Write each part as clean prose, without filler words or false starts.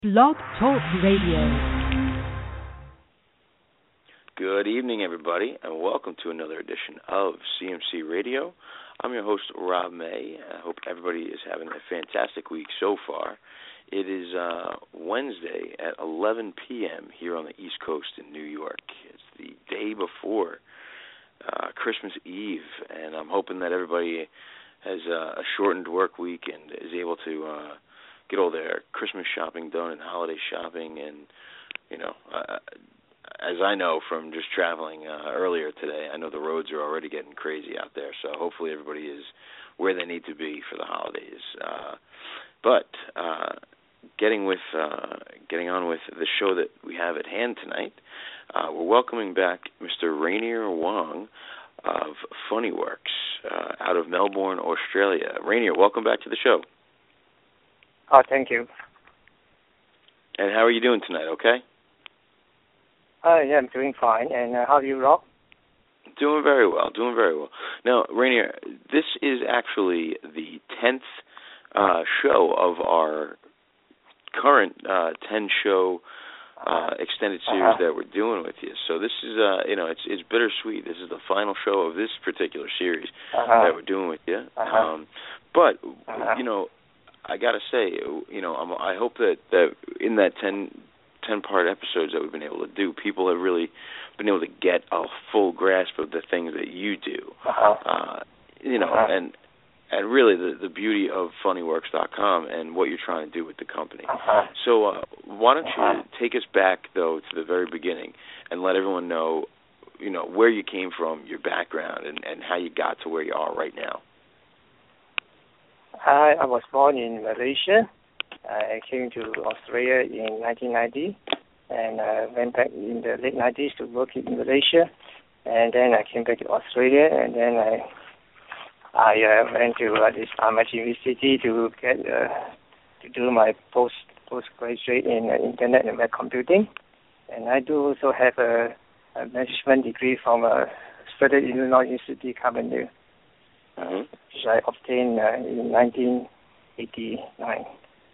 Blog Talk Radio. Good evening, everybody, and welcome to another edition of CMC Radio. I'm your host, Rob May. I hope everybody is having a fantastic week so far. It is Wednesday at 11 p.m. here on the East Coast in New York. It's the day before Christmas Eve, and I'm hoping that everybody has a shortened work week and is able to get all their Christmas shopping done and holiday shopping. And, you know, as I know from just traveling earlier today, I know the roads are already getting crazy out there, so hopefully everybody is where they need to be for the holidays. But getting on with the show that we have at hand tonight, we're welcoming back Mr. Rainier Wong of Funnyworks out of Melbourne, Australia. Rainier, welcome back to the show. Oh, thank you. And how are you doing tonight, okay? Yeah, I'm doing fine. And how are you, Rob? Doing very well. Now, Rainier, this is actually the 10th show of our current 10-show extended series that we're doing with you. So this is, it's bittersweet. This is the final show of this particular series that we're doing with you. But, I got to say, I hope that in that 10-part episodes that we've been able to do, people have really been able to get a full grasp of the things that you do. And really the beauty of funnyworks.com and what you're trying to do with the company. So why don't you take us back, though, to the very beginning and let everyone know, where you came from, your background, and how you got to where you are right now. I was born in Malaysia. I came to Australia in 1990, and I went back in the late 90s to work in Malaysia. And then I came back to Australia, and then I went to this Ahmad University to get to do my postgraduate in Internet and Web Computing. And I do also have a management degree from Southern Illinois University, Carbondale, which I obtained in 1989.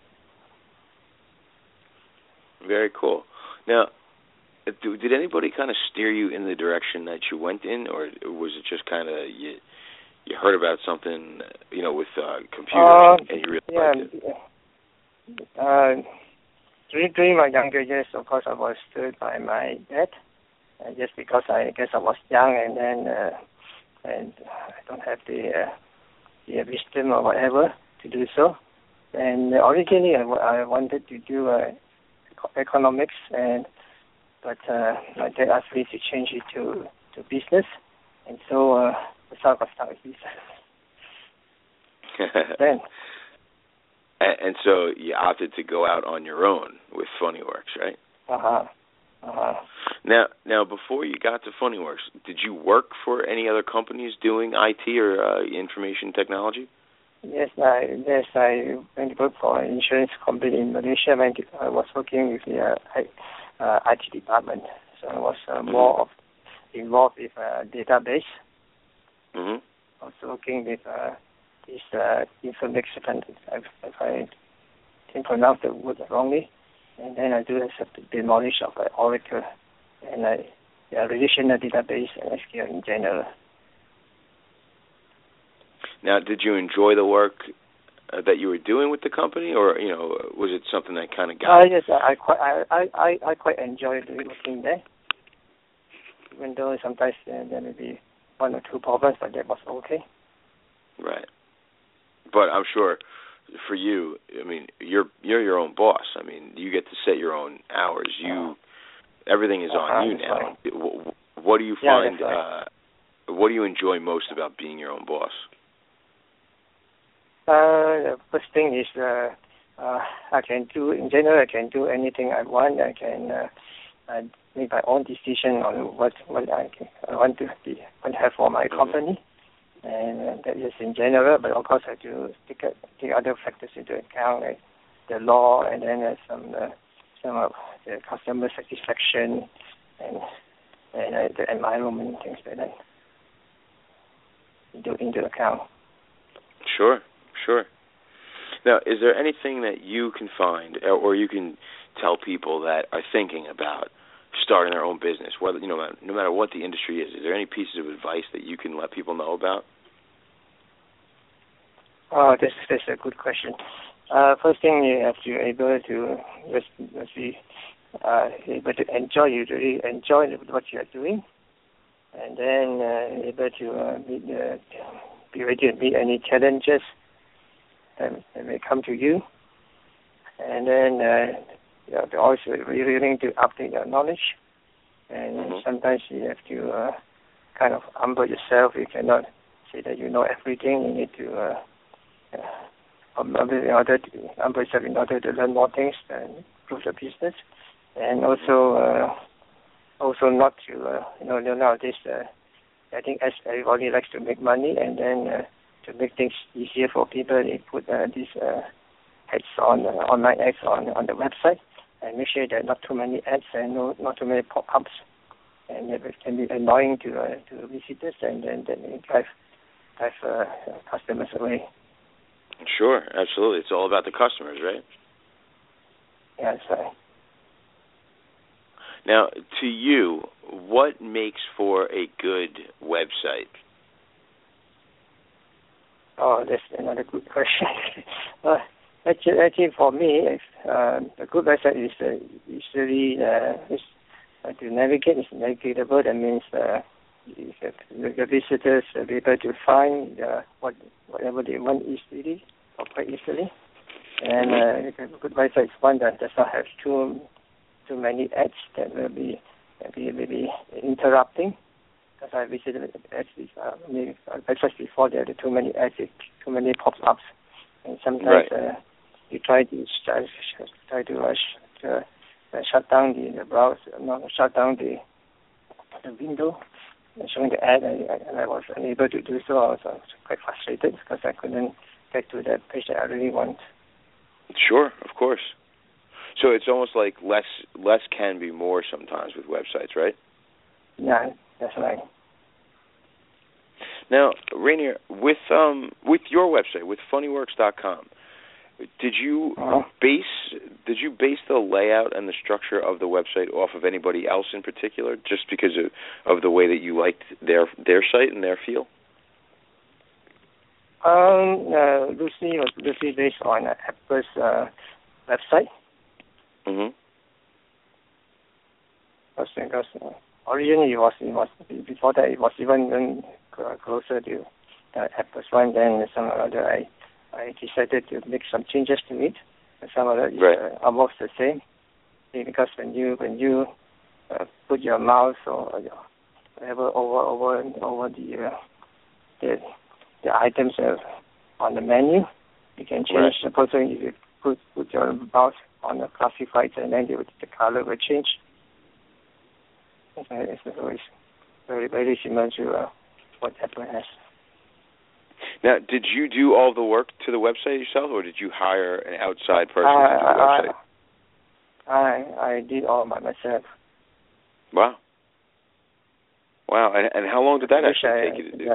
Very cool. Now, did anybody kind of steer you in the direction that you went in, or was it just kind of you heard about something, with computers and you really liked it? During my younger years, of course, I was stirred by my dad, just because I guess I was young and then and I don't have the wisdom or whatever to do so. And originally, I wanted to do economics, but my dad asked me to change it to business, and so that's how I got started with business. Then. And so you opted to go out on your own with Funnyworks, right? Now, before you got to Funnyworks, did you work for any other companies doing IT or information technology? Yes, I went to work for an insurance company in Malaysia. I was working with the IT department, so I was more involved with database. Also working with this information, if I didn't pronounce the word wrongly. And then I do have the knowledge of Oracle and relational database and SQL in general. Now, did you enjoy the work that you were doing with the company, or was it something that kind of got? Yes, I quite enjoyed working there. Even though sometimes there may be one or two problems, but that was okay. Right, but I'm sure for you, you're your own boss. You get to set your own hours. Everything is on you now. Right. What do you find? Right. What do you enjoy most about being your own boss? The first thing is I can do anything I want. I can make my own decision on what I want to have for my company. And that is in general, but of course I do take other factors into account, like the law, and then some of the customer satisfaction and the environment and things like that into account. Sure. Now, is there anything that you can find or you can tell people that are thinking about starting their own business, whether no matter what the industry is there any pieces of advice that you can let people know about? Oh, that's a good question. First thing, you have to be able to enjoy what you are doing, and then able to be ready to meet any challenges that may come to you, and then also willing to update your knowledge. And sometimes you have to kind of humble yourself. You cannot say that you know everything. You need to humble yourself in order to learn more things and improve the business. And also not to nowadays I think as everybody likes to make money, and then to make things easier for people, they put these ads online ads on the website, and make sure there are not too many ads and not too many pop-ups, and it can be annoying to visitors, and then drive customers away. Sure, absolutely. It's all about the customers, right? Yeah, that's right. Now, to you, what makes for a good website? Oh, that's another good question. Actually, for me, a good website is usually to navigate. It's navigatable. That means the visitors will be able to find whatever they want easily or quite easily. And a good website is one that does not have too many ads that will be interrupting. Because I visited websites before, there are too many ads, too many pop-ups, and sometimes you try to shut down the browser, shut down the window, showing the ad, and I was unable to do so. I was quite frustrated because I couldn't get to that page that I really want. Sure, of course. So it's almost like less can be more sometimes with websites, right? Yeah, that's right. Now, Rainier, with your website, with funnyworks.com, did you base the layout and the structure of the website off of anybody else in particular, just because of the way that you liked their site and their feel? Lucy was based on Apple's website. Mm-hmm. Because originally it was before that it was even closer to Apple's one. Then some other I decided to make some changes to it. Some of it is almost the same, because when you put your mouse or whatever over the items on the menu, you can change. Supposing if you put your mouse on the classified, and then the color will change. It's very, very similar to what Apple has. Now, did you do all the work to the website yourself, or did you hire an outside person to do the website? I did all by myself. Wow. And how long did that actually take you to do?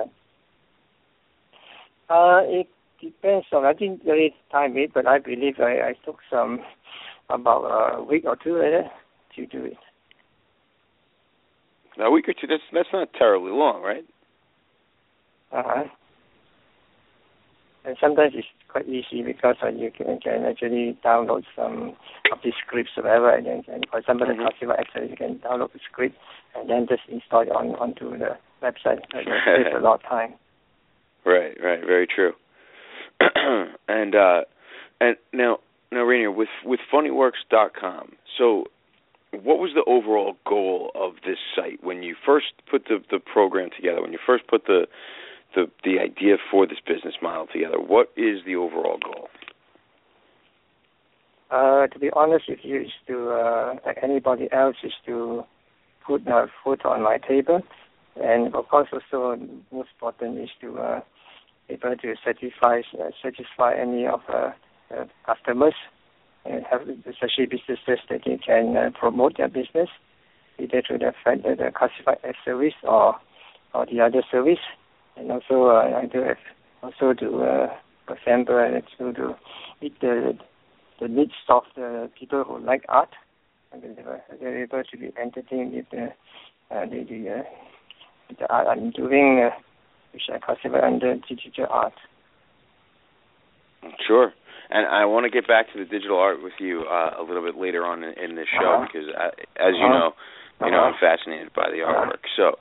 It depends on. I didn't really time it, but I believe I took about a week or two later to do it. Now, a week or two, that's not terribly long, right? And sometimes it's quite easy because you can actually download some of the scripts or whatever, and for example, the customer access, you can download the script and then just install it onto the website. It saves a lot of time. Right, very true. and now, Rainier, with funnyworks.com, so what was the overall goal of this site when you first put the program together, when you first put the idea for this business model together? What is the overall goal? To be honest with you, is to, like anybody else, is to put food on my table. And of course, also most important is to be able to satisfy any of customers, and have especially businesses that they can promote their business, either through the classified service or the other service. And also I do have also to assemble and to meet the needs of the people who like art, and they're able to be entertained with the art I'm doing, which I classify under digital art. Sure. And I want to get back to the digital art with you a little bit later on in this show because, as you know, I'm fascinated by the artwork. So,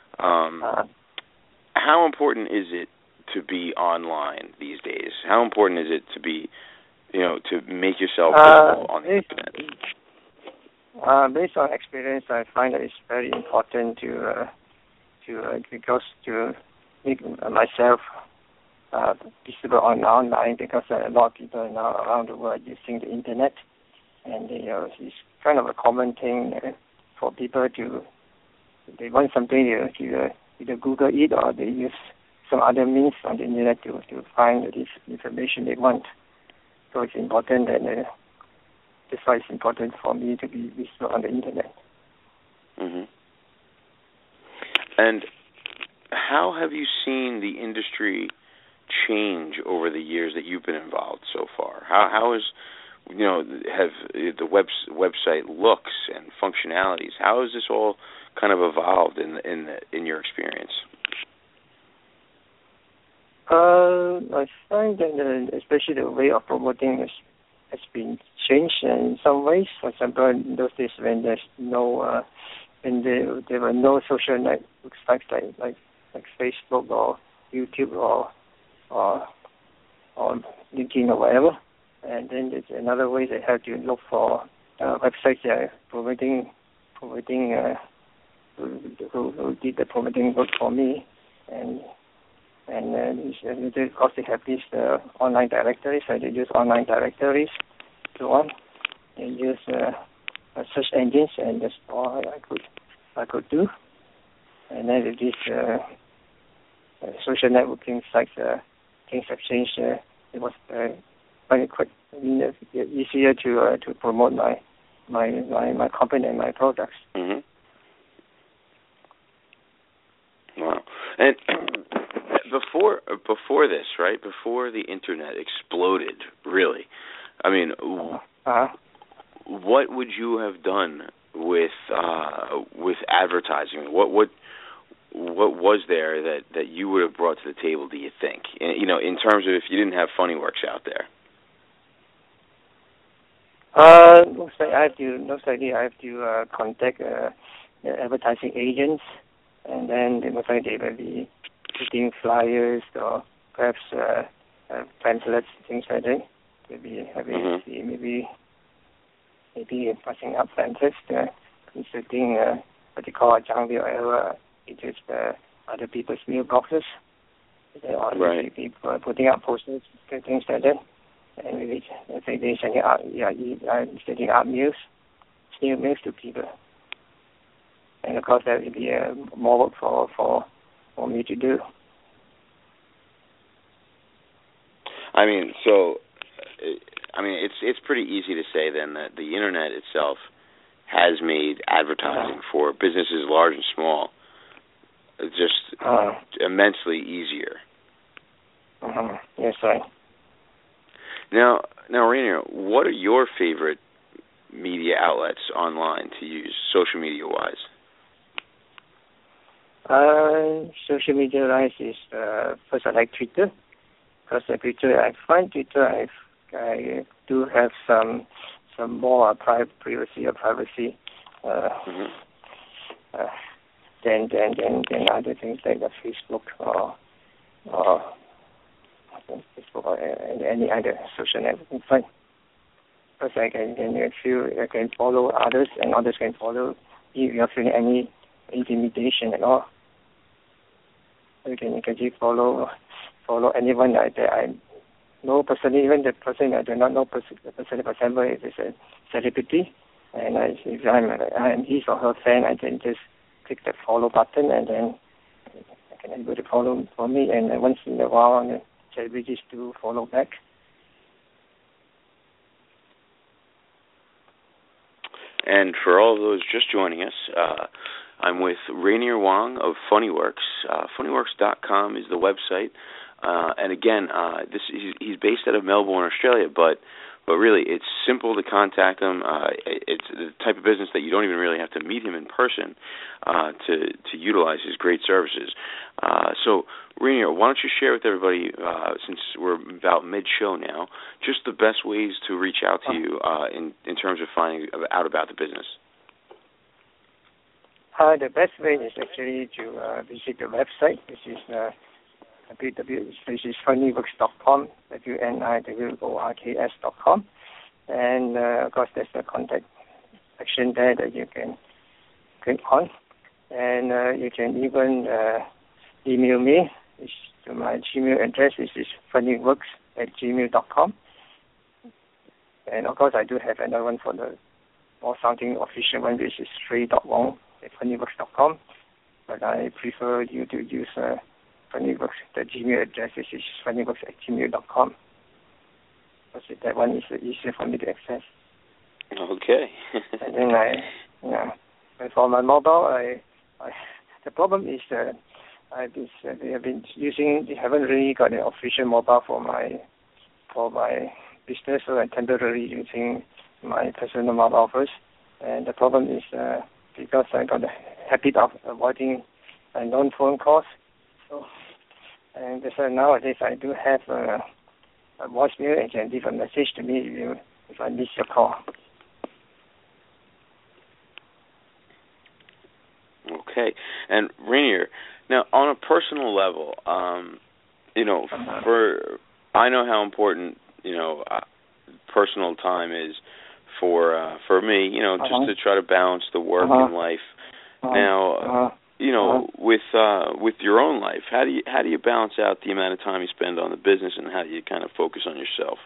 how important is it to be online these days? How important is it to be, to make yourself visible on the internet? Based on experience, I find that it's very important to make myself visible online because a lot of people now around the world using the internet, and it's kind of a common thing for people they want something to either Google it or they use some other means on the internet to find this information they want. So it's important that that's why it's important for me to be visible on the internet. Mm-hmm. And how have you seen the industry change over the years that you've been involved so far? How is, have the website looks and functionalities? How has this all kind of evolved in your experience? I find that especially the way of promoting has been changed in some ways. For example, in those days when there's no, when there were no social network sites like Facebook or YouTube or LinkedIn or whatever. And then there's another way they have to look for websites that are promoting who did the promoting work for me, and of course they have these online directories, so they use online directories, so on. They use search engines, and that's all I could do. And then with these social networking sites, things have changed. It was very quick, easier to promote my company and my products. Mm-hmm. Wow. And before this, right? Before the internet exploded, really, I mean, what would you have done with advertising? What was there that you would have brought to the table, do you think? In terms of if you didn't have Funnyworks out there. Most likely I have to contact the advertising agents, and then they most likely will be putting flyers or perhaps pamphlets, things like that. Maybe passing up pamphlets, inserting what they call a junk mail error into other people's mailboxes. Right. People putting up posters, things like that. And maybe they sending out, sending out snail mails to people. And of course, that would be more work for me to do. It's pretty easy to say then that the internet itself has made advertising for businesses large and small just immensely easier. Yes, right. Now, Rainier, what are your favorite media outlets online to use, social media-wise? Social media-wise is first I like Twitter. Because Twitter, I find Twitter, I do have some more privacy than other things like the Facebook or any other social networking site. Because I can follow others, and others can follow you without feeling any intimidation at all. You can follow anyone that I know personally, even the person I do not know personally. For example, if it's a celebrity, and if I'm his or her fan, I can just click the follow button, and then I can able to follow for me. And once in a while, the celebrities do follow back. And for all of those just joining us, I'm with Rainier Wong of Funnyworks. Funnyworks.com is the website. And again, he's based out of Melbourne, Australia, but really it's simple to contact him. It's the type of business that you don't even really have to meet him in person to utilize his great services. So, Rainier, why don't you share with everybody, since we're about mid-show now, just the best ways to reach out to you in terms of finding out about the business? The best way is actually to visit the website, which is www.funnyworks.com, WNIWORKS.com, and of course there's a contact section there that you can click on, and you can even email me to my Gmail address, which is funnyworks@gmail.com, and of course I do have another one for the more sounding official one, which is ray.wong@funnyworks.com, but I prefer you to use Funnyworks, the Gmail address, which is funnyworks@gmail.com. Because that one is easier for me to access. Okay. And then and for my mobile, the problem is they have been using. They haven't really got an official mobile for my business, so I'm temporarily using my personal mobile first. And the problem is because I got the habit of avoiding non-phone calls. So, and so nowadays I do have a voicemail and can leave a message to me if I miss your call. Okay. And Rainier, now on a personal level, I know how important personal time is for me. Just to try to balance the work and life. Now. With your own life, how do you balance out the amount of time you spend on the business, and how do you kind of focus on yourself?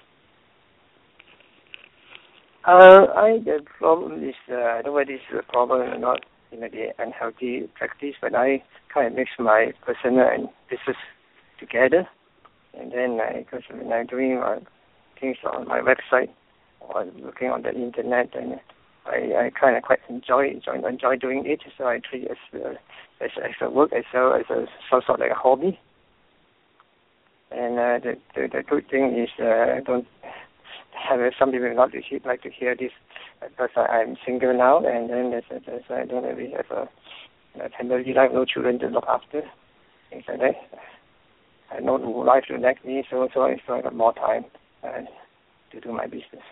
The problem is, I don't know whether this is a problem or not, the unhealthy practice, but I kind of mix my personal and business together, and then because when I'm doing things on my website or looking on the internet, and I kind of quite enjoy doing it, so I treat it as a work as well as some sort of like a hobby. And the good thing is I don't have some people not like to hear this because I'm single now, and then I don't really have a family life, no children to look after, things like that. I have no life to neglect me, so I got more time to do my business.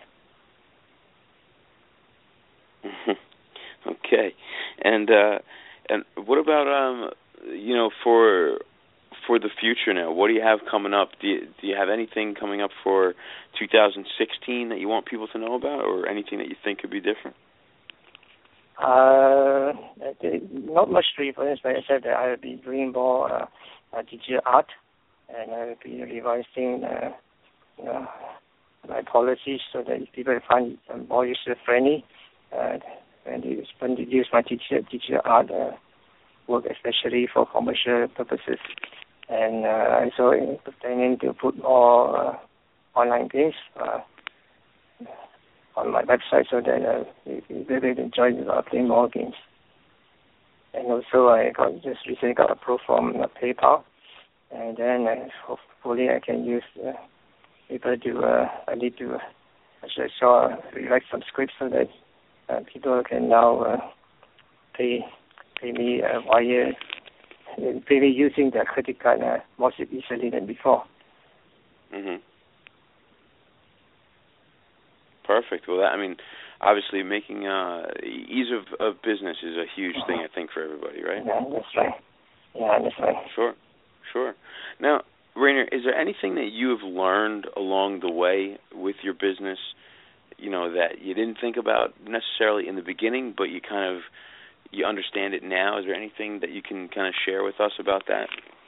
Okay, and what about for the future now? What do you have coming up? Do you have anything coming up for 2016 that you want people to know about, or anything that you think could be different? Not much difference, but I said that I will be doing more digital art, and I will be revising my policies so that people find it more user-friendly. And use my digital art work, especially for commercial purposes, and also planning to put more online games on my website so that people enjoy playing more games. And also I just recently got approved from PayPal, and then hopefully I can use people to I need to rewrite some scripts so that people can now pay me using their credit card more easily than before. Mm-hmm. Perfect. Well, obviously making ease of business is a huge thing, I think, for everybody, right? Yeah, that's right. Sure. Now, Rainier, is there anything that you have learned along the way with your business, that you didn't think about necessarily in the beginning, but you understand it now? Is there anything that you can kind of share with us about that?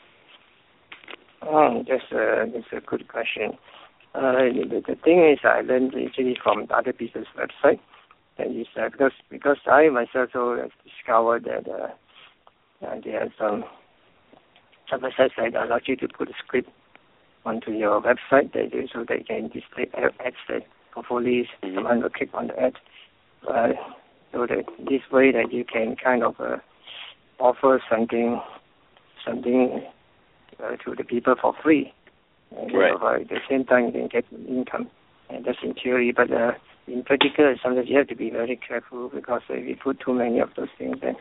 That's a good question. The thing is, I learned actually from other people's website. That is because I myself also discovered that there are some websites that allow you to put a script onto your website so they can display ads that hopefully someone will click on the ad. So that this way that you can kind of offer something to the people for free. And right. At the same time, you can get income. And that's in theory, but in practical, sometimes you have to be very careful because if you put too many of those things, then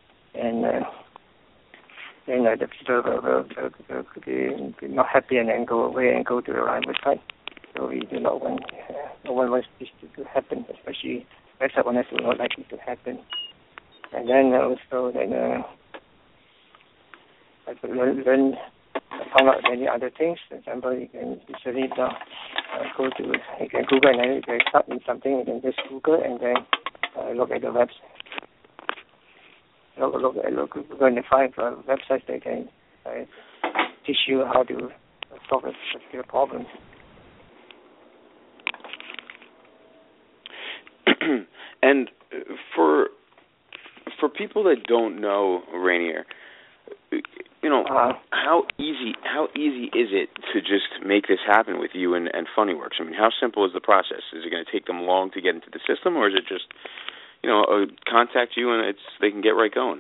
the people will be not happy and then go away and go to the rival side. So we do not want, no one wants this to happen, especially website owners do not like it to happen. And then also, I could learn, found out many other things. For example, you can easily now you can Google and then you can start in something, you can just Google and then look at the website. Look and find websites that can teach you how to solve a particular problem. And for people that don't know Rainier, how easy is it to just make this happen with you and Funnyworks? I mean, how simple is the process? Is it going to take them long to get into the system, or is it just contact you and they can get right going?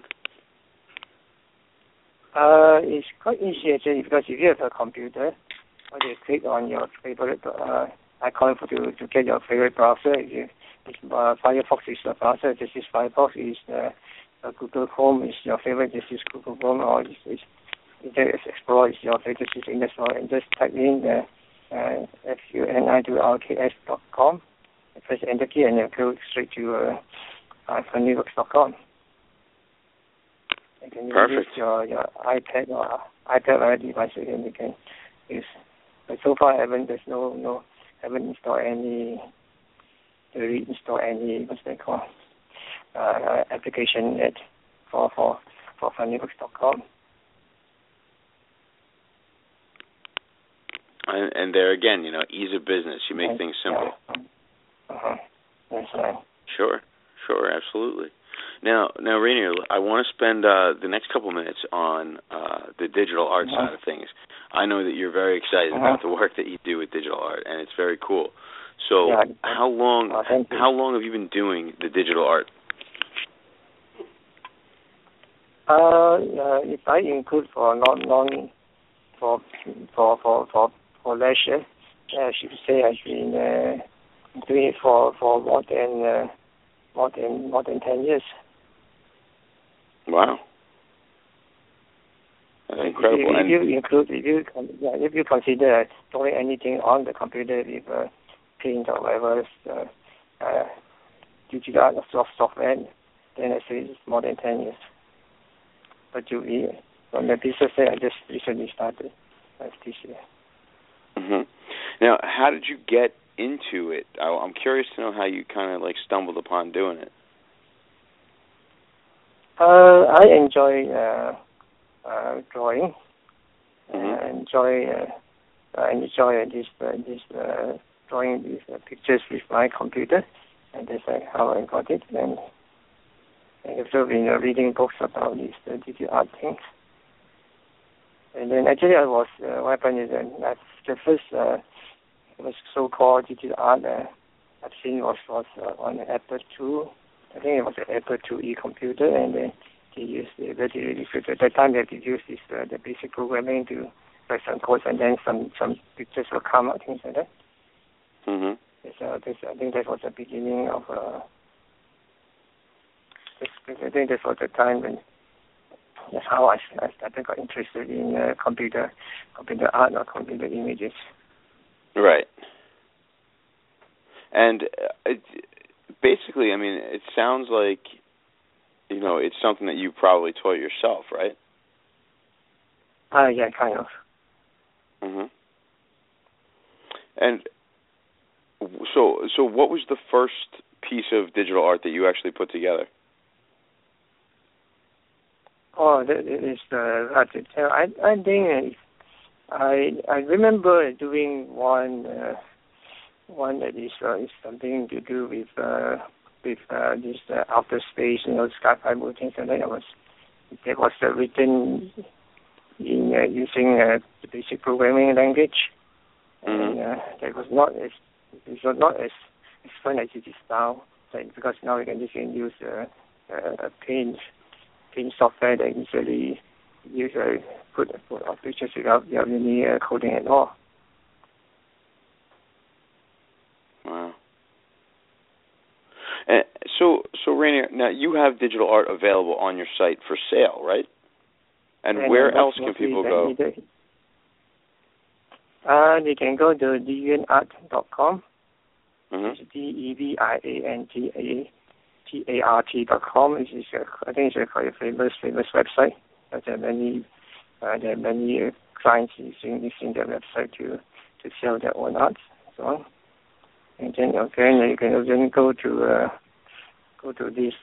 It's quite easy actually, because if you have a computer, or you click on your favorite icon to get your favorite browser. If Firefox is the browser, this is Firefox. Is Google Chrome is your favorite, this is Google Chrome, or Internet Explorer is your favorite, this is Internet Explorer, and just type in FUNIWRKS.com, press enter key, and then go straight to funnyworks.com. You can use your iPad or iPad device, and you can use. But so far, I haven't installed any, what's they call, application yet for funnyworks.com. And there again, ease of business. You make things simple. That's right. Sure, absolutely. Now, Rainier, I want to spend the next couple minutes on the digital art side of things. I know that you're very excited about the work that you do with digital art, and it's very cool. So, how long have you been doing the digital art? If I include for leisure, I should say I've been doing it for more than 10 years. Wow, that's incredible. If you consider doing anything on the computer with Paint or whatever digital art or software, then I say it's more than 10 years. But on the business side, I just recently started this year. Mm-hmm. Now, how did you get into it? I'm curious to know how you kind of stumbled upon doing it. I enjoy drawing. Mm-hmm. I enjoy this drawing these pictures with my computer, and that's how I got it. And I've also been reading books about these digital art things. And then actually what happened is that the first was so-called digital art I've seen was on an Apple II. I think it was an Apple IIe computer, and then they used at that time they had to use this the basic programming to write some codes, and then some pictures will come out, things like that. Mm-hmm. I think that was the beginning of. I think that was the time when that's how I got interested in computer art or computer images. Right. And basically, I mean, it sounds like, it's something that you probably taught yourself, right? Yeah, kind of. Mhm. And so what was the first piece of digital art that you actually put together? Oh, that is hard to tell. I think I remember doing one that is something to do with this outer space, sci-fi things, and that was written in using the basic programming language, and that was not as fun as it is now, because now you can just use Paint software that usually put pictures without any coding at all. So Rainier, now you have digital art available on your site for sale, right? And where else can people go? They can go to deviantart.com. Mm-hmm. It's DEVIANTART.com. I think it's quite a famous website. There are many clients using their website to sell their own art, so on. And then again, you can then go to this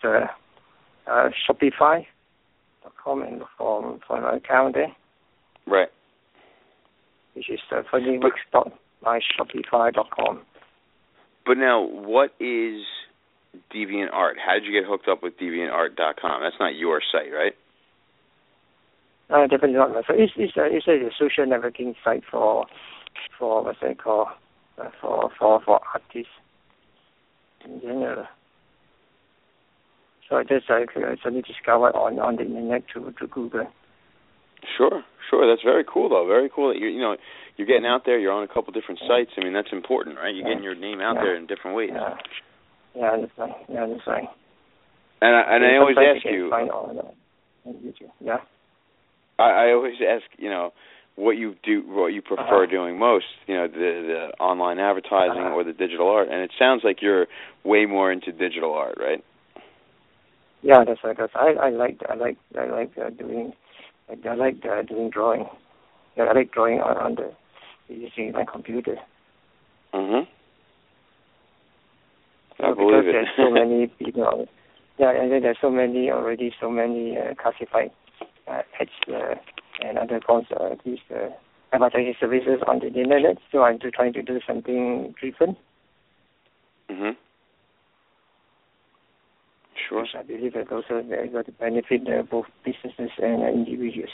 Shopify.com and look for an account there. Right. Which is funnyworks.myshopify.com. But now, what is DeviantArt? How did you get hooked up with DeviantArt.com? That's not your site, right? Definitely not. So it's a social networking site for what's it called, for artists in general. So I just suddenly discovered on the internet to Google. Sure. That's very cool, though. Very cool that you're getting out there. You're on a couple different sites. I mean, that's important, right? You're getting your name out there in different ways. Yeah, that's right. And I always ask you. Yeah. I always ask, what you prefer doing most, the online advertising or the digital art, and it sounds like you're way more into digital art, right? Yeah, that's right. I like doing drawing. Yeah, I like drawing using my computer. Mhm. I believe because it. There's so many people. Yeah, and then there's so many classified ads and other forms of these advertising services on the internet. So I'm trying to do something different. Mhm. Sure. Which I believe that also going to benefit both businesses and individuals.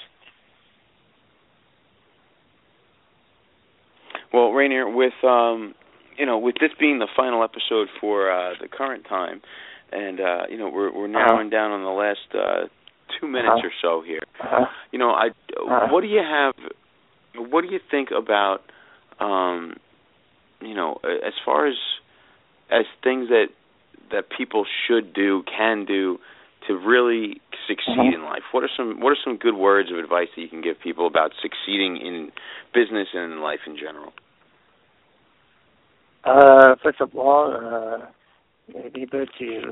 Well, Rainier, with this being the final episode for the current time, and we're narrowing down on the last 2 minutes or so here. What do you have? What do you think about as far as things that people should do, can do to really succeed in life? What are some good words of advice that you can give people about succeeding in business and in life in general? First of all, be able to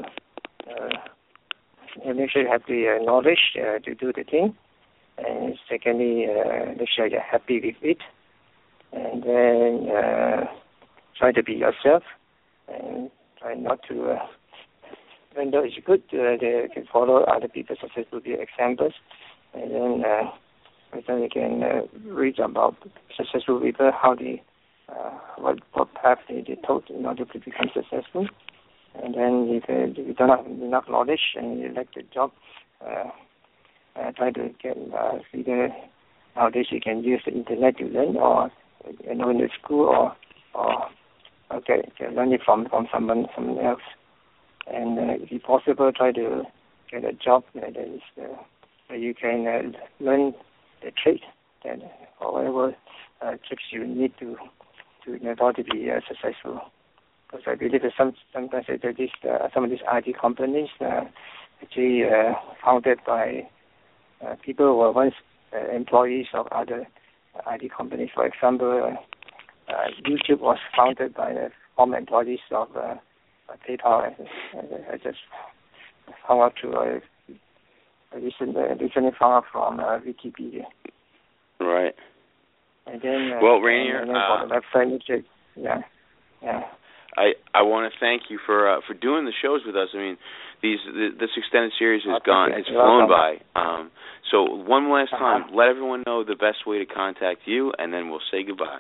make sure you have the knowledge to do the thing, and secondly, make sure you're happy with it, and then try to be yourself, and try not to. Even though it's good, they can follow other people's successful examples, and then you can read about successful people, how they what path they took in order to become successful. And then if you don't have enough knowledge and you like the job, try to get either nowadays you can use the internet to learn, or in the school, or learn it from someone else. And if possible, try to get a job that is where you can learn the trade or whatever tricks you need to in order to be successful. Because I believe that sometimes some of these IT companies actually founded by people who were once employees of other IT companies. For example, YouTube was founded by the former employees of PayPal. I just found out through recently found out from Wikipedia. Right. And then, Rainier, and then for the website, yeah. I want to thank you for doing the shows with us. I mean, this extended series has flown by. So one last time, let everyone know the best way to contact you, and then we'll say goodbye.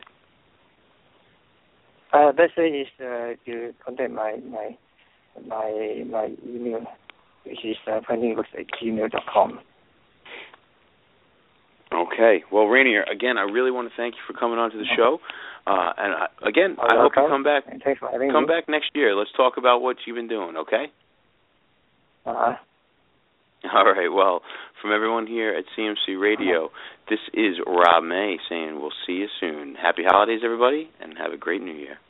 Best way is to contact my email, which is funnyworks@gmail.com. Okay. Well, Rainier, again, I really want to thank you for coming on to the show. And I hope you come back. Thanks for having me. Come back next year. Let's talk about what you've been doing, okay? All right. Well, from everyone here at CMC Radio, this is Rob May saying we'll see you soon. Happy holidays, everybody, and have a great New Year.